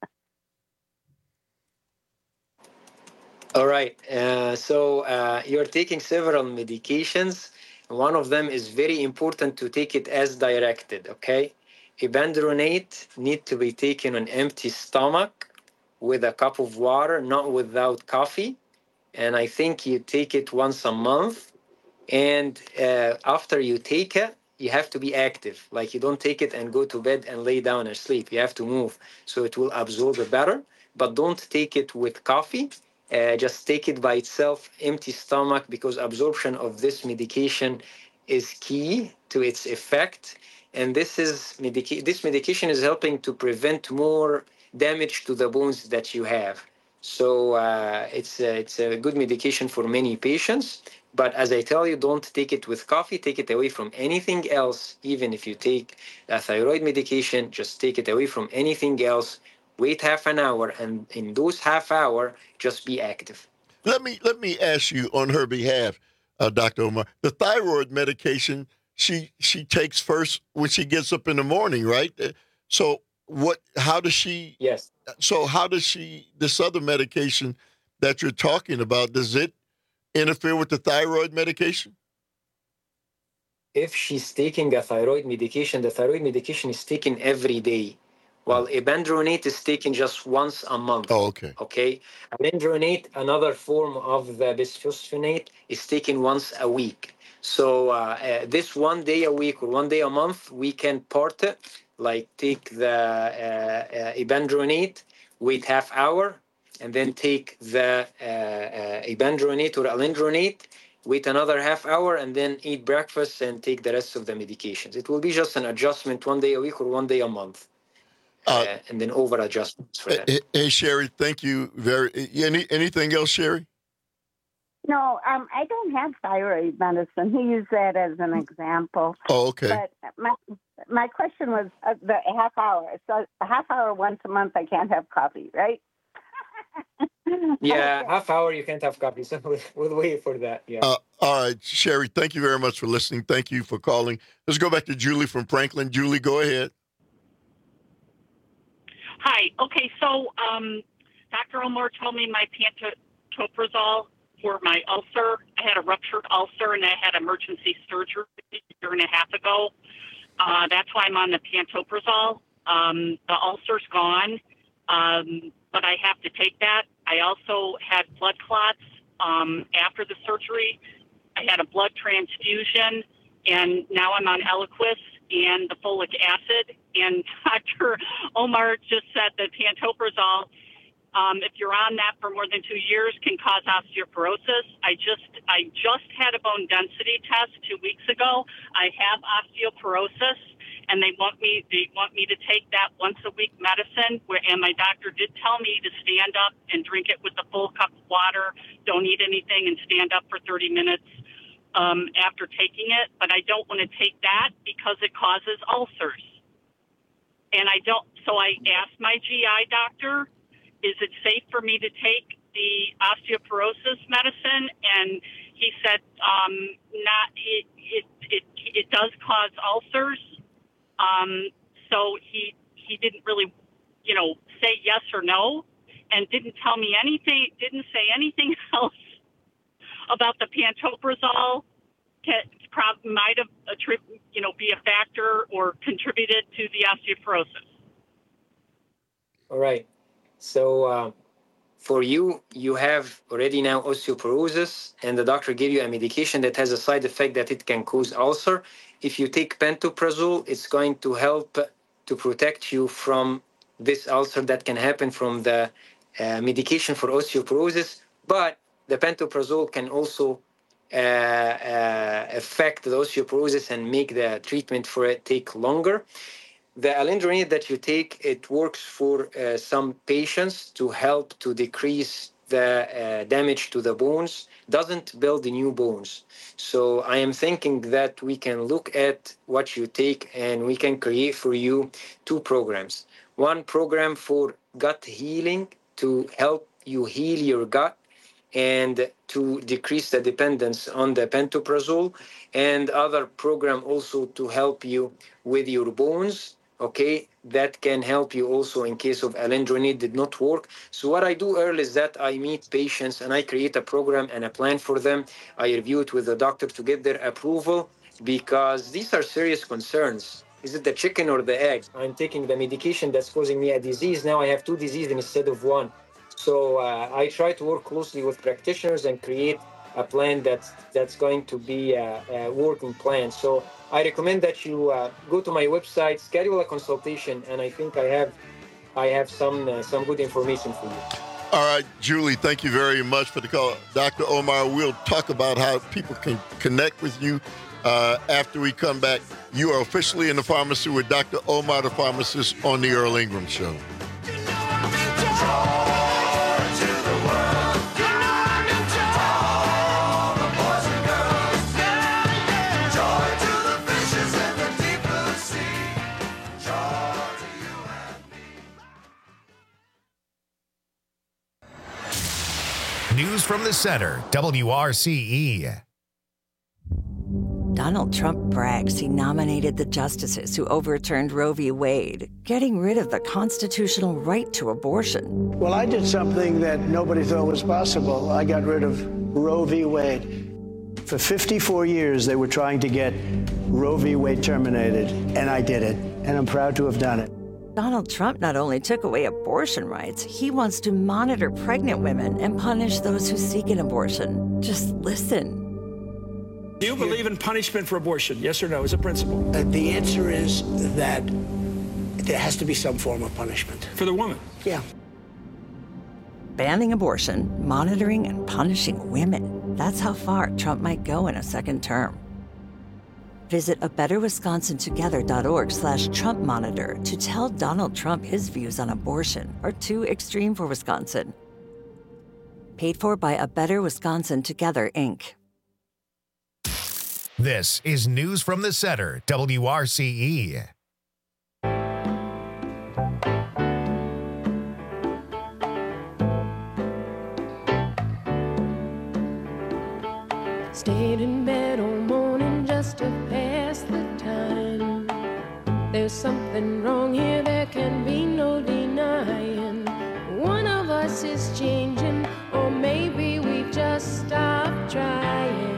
All right. So you're taking several medications. One of them is very important to take it as directed, okay? Ibandronate need to be taken on empty stomach with a cup of water, not without coffee. And I think you take it once a month. And after you take it, you have to be active. Like, you don't take it and go to bed and lay down and sleep. You have to move so it will absorb it better. But don't take it with coffee. Just take it by itself, empty stomach, because absorption of this medication is key to its effect. And this medication is helping to prevent more damage to the bones that you have. So it's a good medication for many patients. But as I tell you, don't take it with coffee. Take it away from anything else. Even if you take a thyroid medication, just take it away from anything else wait half an hour, and in those half hour, just be active. Let me ask you on her behalf, Dr. Omar, the thyroid medication she takes first when she gets up in the morning, right? So how does she? Yes. So how does this other medication that you're talking about, does it interfere with the thyroid medication? If she's taking a thyroid medication, the thyroid medication is taken every day, while ibandronate is taken just once a month. Oh, okay. Okay. Alendronate, another form of the bisphosphonate, is taken once a week. So this 1 day a week or 1 day a month, we can part it, like take the ibandronate, wait half hour, and then take the ibandronate or alendronate, wait another half hour, and then eat breakfast and take the rest of the medications. It will be just an adjustment 1 day a week or 1 day a month. And then over adjustments for that. Hey, Sherry, thank you. Anything else, Sherry? No, I don't have thyroid medicine. He used that as an example. Oh, okay. But my question was the half hour. So a half hour once a month, I can't have coffee, right? Yeah, half hour you can't have coffee. So we'll wait for that. Yeah. All right, Sherry, thank you very much for listening. Thank you for calling. Let's go back to Julie from Franklin. Julie, go ahead. Hi. Okay, so Dr. Omar told me my pantoprazole for my ulcer. I had a ruptured ulcer, and I had emergency surgery a year and a half ago. That's why I'm on the pantoprazole. The ulcer's gone, but I have to take that. I also had blood clots after the surgery. I had a blood transfusion, and now I'm on Eliquis and the folic acid. And Dr. Omar just said that pantoprazole, if you're on that for more than 2 years, can cause osteoporosis. I just had a bone density test 2 weeks ago. I have osteoporosis, and they want me to take that once a week medicine. And my doctor did tell me to stand up and drink it with a full cup of water. Don't eat anything and stand up for 30 minutes after taking it. But I don't want to take that because it causes ulcers. And I don't. So I asked my GI doctor, is it safe for me to take the osteoporosis medicine? And he said, not. It does cause ulcers. So he didn't really, say yes or no, and didn't tell me anything. Didn't say anything else about the pantoprazole. Might have be a factor or contributed to the osteoporosis. All right. So for you have already now osteoporosis, and the doctor gave you a medication that has a side effect that it can cause ulcer. If you take pantoprazole, it's going to help to protect you from this ulcer that can happen from the medication for osteoporosis. But the pantoprazole can also affect the osteoporosis and make the treatment for it take longer. The alendronate that you take, it works for some patients to help to decrease the damage to the bones, doesn't build the new bones. So I am thinking that we can look at what you take and we can create for you 2 programs. One program for gut healing to help you heal your gut and to decrease the dependence on the pantoprazole, and other program also to help you with your bones. Okay, that can help you also in case of alendronate did not work. So what I do early is that I meet patients and I create a program and a plan for them. I review it with the doctor to get their approval, because these are serious concerns. Is it the chicken or the egg? I'm taking the medication that's causing me a disease. Now I have 2 diseases instead of 1. So I try to work closely with practitioners and create a plan that's going to be a working plan. So I recommend that you go to my website, schedule a consultation, and I think I have some good information for you. All right, Julie, thank you very much for the call. Dr. Omar, we'll talk about how people can connect with you after we come back. You are officially in the pharmacy with Dr. Omar, the pharmacist, on the Earl Ingram Show. from the Center, WRCE. Donald Trump brags he nominated the justices who overturned Roe v. Wade, getting rid of the constitutional right to abortion. Well, I did something that nobody thought was possible. I got rid of Roe v. Wade. For 54 years, they were trying to get Roe v. Wade terminated, and I did it, and I'm proud to have done it. Donald Trump not only took away abortion rights, he wants to monitor pregnant women and punish those who seek an abortion. Just listen. Do you believe in punishment for abortion? Yes or no, as a principle? The answer is that there has to be some form of punishment. For the woman? Yeah. Banning abortion, monitoring and punishing women. That's how far Trump might go in a second term. Visit abetterwisconsintogether.org/Trump Monitor to tell Donald Trump his views on abortion are too extreme for Wisconsin. Paid for by A Better Wisconsin Together, Inc. This is News from the Center, WRCE. Stayed in bed all morning just to pass the time. There's something wrong here, there can be no denying. One of us is changing, or maybe we just stopped trying.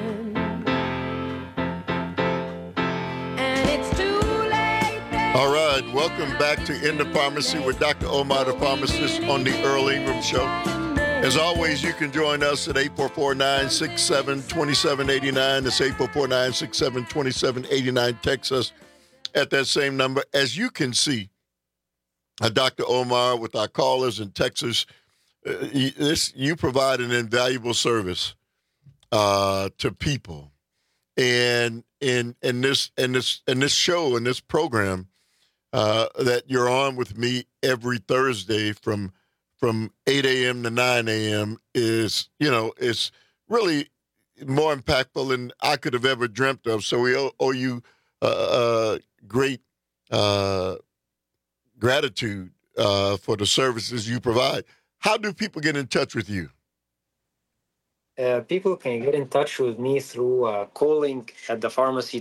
All right, welcome back to In the Pharmacy with Dr. Omar, the pharmacist, on the Earl Ingram Show. As always, you can join us at 844-967-2789. That's 844-967-2789. Text us at that same number. As you can see, Dr. Omar, with our callers and texters, you provide an invaluable service to people. And in this show, in this program, that you're on with me every Thursday from 8 a.m. to 9 a.m. is really more impactful than I could have ever dreamt of. So we owe you great gratitude for the services you provide. How do people get in touch with you? People can get in touch with me through calling at the pharmacy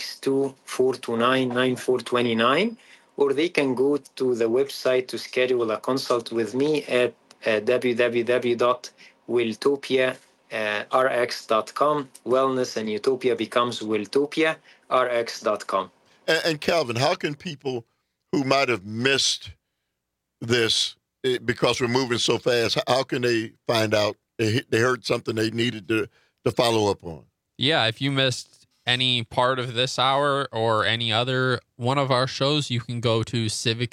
262-429-9429, or they can go to the website to schedule a consult with me at www.wiltopiarx.com. Wellness and Utopia becomes wiltopiarx.com. And Calvin, how can people who might have missed this because we're moving so fast, how can they find out they heard something they needed to follow up on? Yeah, if you missed any part of this hour or any other one of our shows, you can go to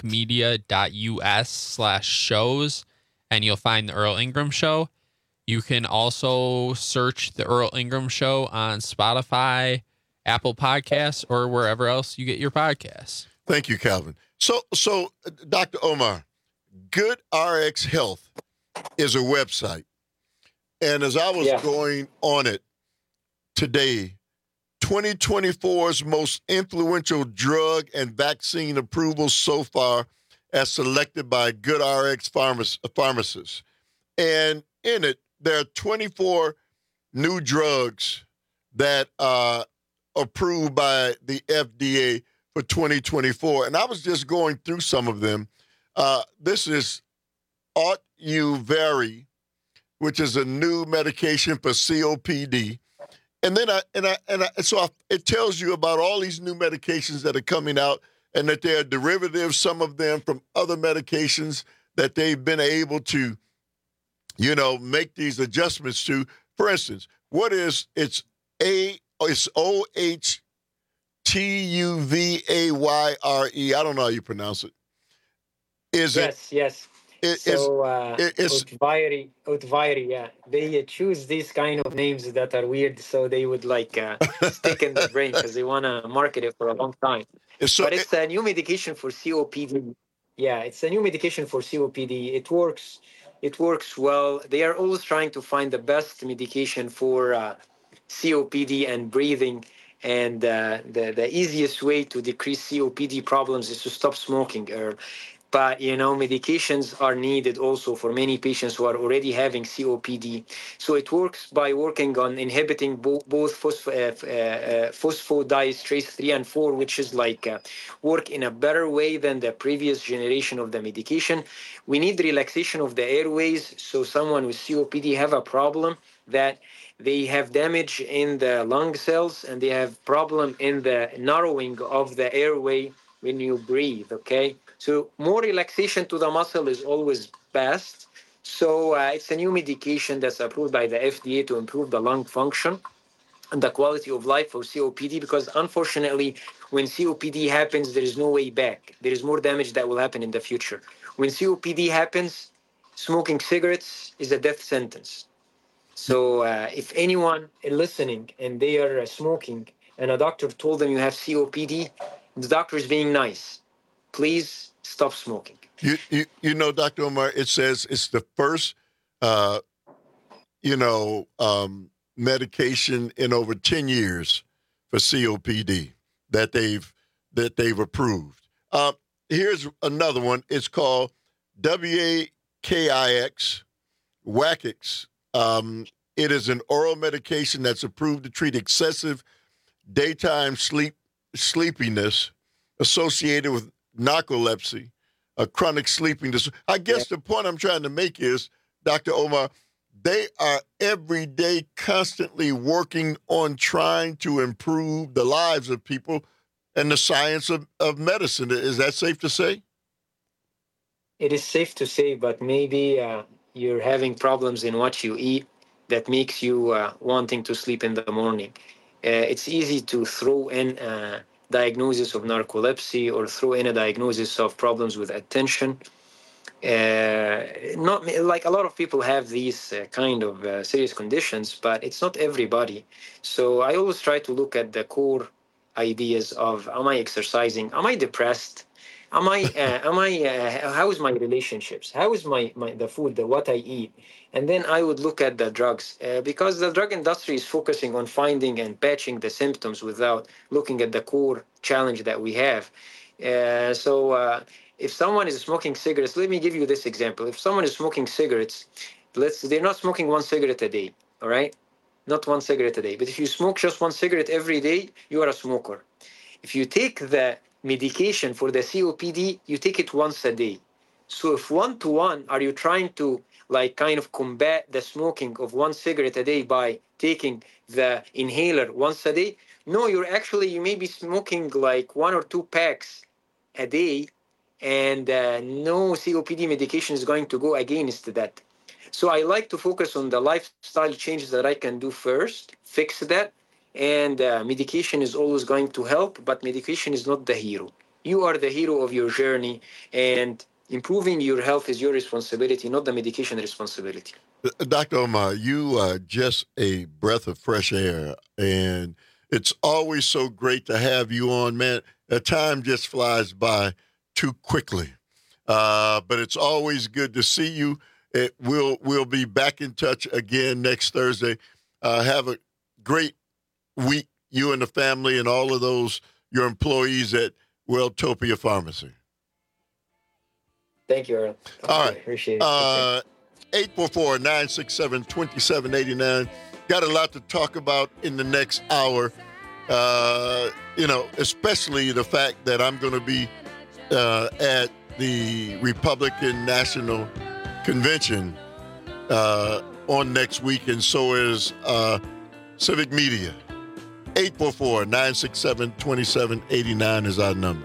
civicmedia.us/shows and you'll find the Earl Ingram Show. You can also search the Earl Ingram Show on Spotify, Apple Podcasts, or wherever else you get your podcasts. Thank you, Calvin. So Dr. Omar, GoodRx Health is a website. And as I was going on it today, 2024's most influential drug and vaccine approvals so far as selected by GoodRx pharmacists. And in it, there are 24 new drugs that are approved by the FDA for 2024. And I was just going through some of them. This is Ohtuvayre, which is a new medication for COPD. And then it tells you about all these new medications that are coming out and that they are derivatives, some of them from other medications that they've been able to, make these adjustments to. For instance, it's Ohtuvayre. I don't know how you pronounce it. Yes. Ohtuvayre, yeah. They choose these kind of names that are weird, so they would stick in the brain because they want to market it for a long time. But it's a new medication for COPD. Yeah, it's a new medication for COPD. It works well. They are always trying to find the best medication for COPD and breathing. And the easiest way to decrease COPD problems is to stop smoking. But, medications are needed also for many patients who are already having COPD. So it works by working on inhibiting both phosphodiesterase 3 and 4, which is work in a better way than the previous generation of the medication. We need relaxation of the airways. So someone with COPD have a problem that they have damage in the lung cells and they have problem in the narrowing of the airway when you breathe, okay? So more relaxation to the muscle is always best. So it's a new medication that's approved by the FDA to improve the lung function and the quality of life for COPD, because unfortunately, when COPD happens, there is no way back. There is more damage that will happen in the future. When COPD happens, smoking cigarettes is a death sentence. So if anyone is listening and they are smoking and a doctor told them you have COPD, the doctor is being nice. Please stop smoking. You know, Dr. Omar, it says it's the first, medication in over 10 years for COPD that they've approved. Here's another one. It's called WAKIX, WAKIX. It is an oral medication that's approved to treat excessive daytime sleepiness associated with narcolepsy, a chronic sleeping disorder. I guess the point I'm trying to make is, Dr. Omar, they are every day constantly working on trying to improve the lives of people and the science of medicine. Is that safe to say? It is safe to say, but maybe you're having problems in what you eat that makes you wanting to sleep in the morning. It's easy to throw in a diagnosis of narcolepsy or throw in a diagnosis of problems with attention. Not like a lot of people have these kind of serious conditions, but it's not everybody. So I always try to look at the core ideas of: am I exercising? Am I depressed? How is my relationships? How is the food, what I eat? And then I would look at the drugs, because the drug industry is focusing on finding and patching the symptoms without looking at the core challenge that we have. If someone is smoking cigarettes, let me give you this example. If someone is smoking cigarettes, they're not smoking one cigarette a day, all right? Not one cigarette a day. But if you smoke just one cigarette every day, you are a smoker. If you take the medication for the COPD, you take it once a day. So if 1-to-1, are you trying to combat the smoking of one cigarette a day by taking the inhaler once a day? No, you may be smoking 1 or 2 packs a day, and no COPD medication is going to go against that. So I like to focus on the lifestyle changes that I can do first, fix that, and medication is always going to help, but medication is not the hero. You are the hero of your journey, and improving your health is your responsibility, not the medication responsibility. Dr. Omar, you are just a breath of fresh air, and it's always so great to have you on, man. The time just flies by too quickly, but it's always good to see you. We'll be back in touch again next Thursday. Have a great week, you and the family and all of your employees at Welltopia Pharmacy. Thank you, Earl. All right. Appreciate it. 844-967-2789. Got a lot to talk about in the next hour, especially the fact that I'm going to be at the Republican National Convention on next week, and so is Civic Media. 844-967-2789 is our number.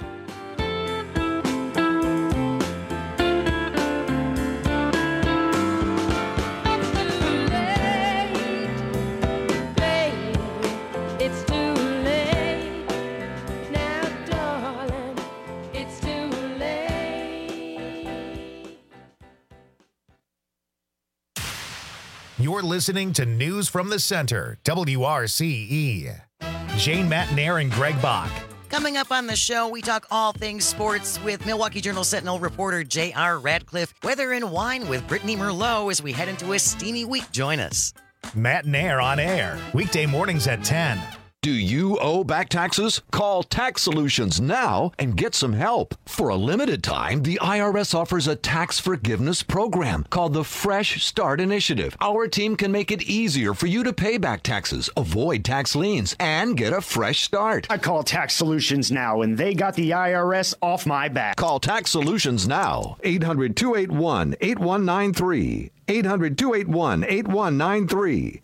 You're listening to News from the Center, WRCE. Jane Matnair and Greg Bach. Coming up on the show, we talk all things sports with Milwaukee Journal-Sentinel reporter J.R. Radcliffe. Weather and wine with Brittany Merlot as we head into a steamy week. Join us. Matnair on air, weekday mornings at 10. Do you owe back taxes? Call Tax Solutions now and get some help. For a limited time, the IRS offers a tax forgiveness program called the Fresh Start Initiative. Our team can make it easier for you to pay back taxes, avoid tax liens, and get a fresh start. I call Tax Solutions now, and they got the IRS off my back. Call Tax Solutions now. 800-281-8193. 800-281-8193.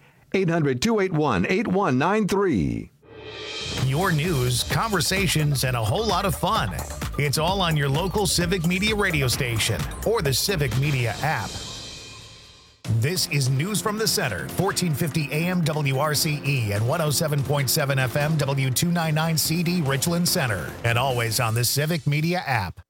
800-281-8193. Your news, conversations, and a whole lot of fun. It's all on your local Civic Media radio station or the Civic Media app. This is News from the Center, 1450 AM WRCE and 107.7 FM W299CD Richland Center, and always on the Civic Media app.